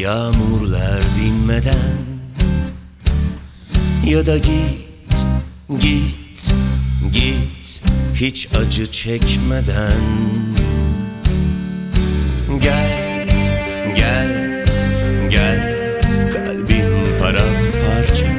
Yağmurlar dinmeden ya da git, git, git hiç acı çekmeden. Gel, gel, gel kalbim paramparça.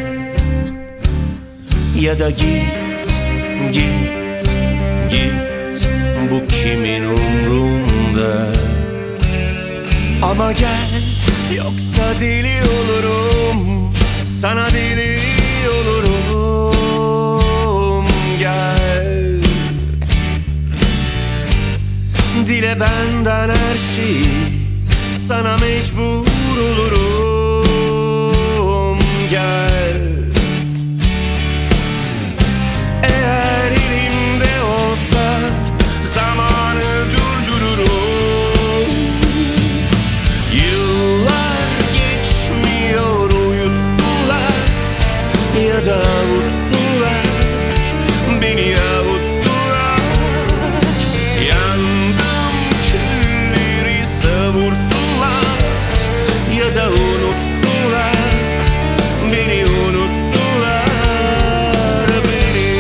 Ya da git, git, git bu kimin umrunda. Ama gel, yoksa deli olurum, sana deli olurum. Gel, dile benden her şeyi, sana mecbur olurum. Gel, eğer elimde olsa zamanı durdururum. Ya da avutsunlar, beni avutsunlar. Yandım külleri savursunlar. Ya da unutsunlar, beni unutsunlar, beni.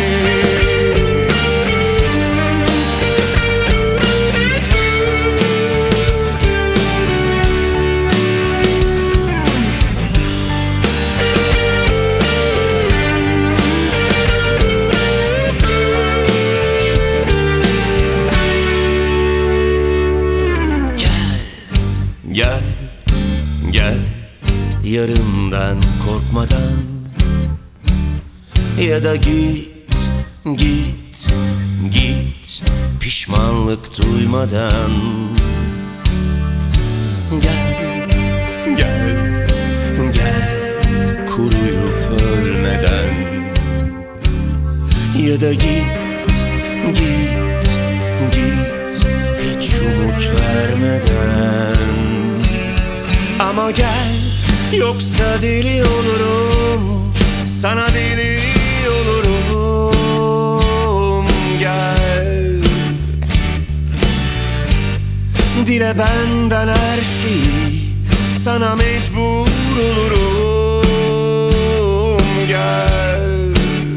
Gel, gel yarından korkmadan. Ya da git, git, git pişmanlık duymadan. Gel, gel, gel kuruyup ölmeden. Ya da git, git, git hiç umut vermeden. Ama gel, yoksa deli olurum, sana deli olurum. Gel, dile benden her şeyi, sana mecbur olurum. Gel,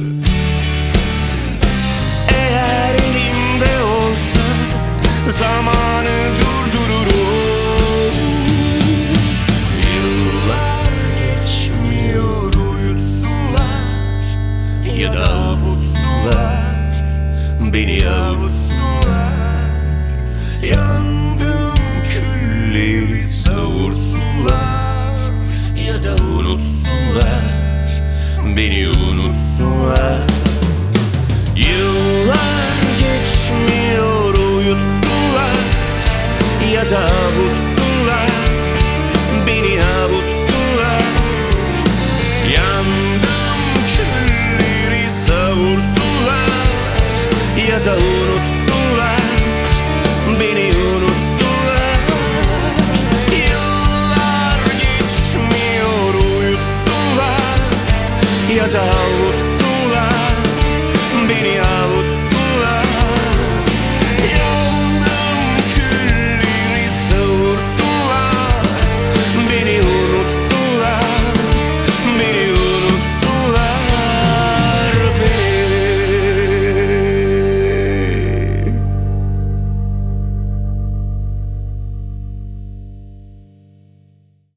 eğer elimde olsa zamanı durdururum. Ya da avutsunlar, beni avutsunlar. Yandım külleri savursunlar. Ya da unutsunlar, beni unutsunlar. Yıllar geçmiyor.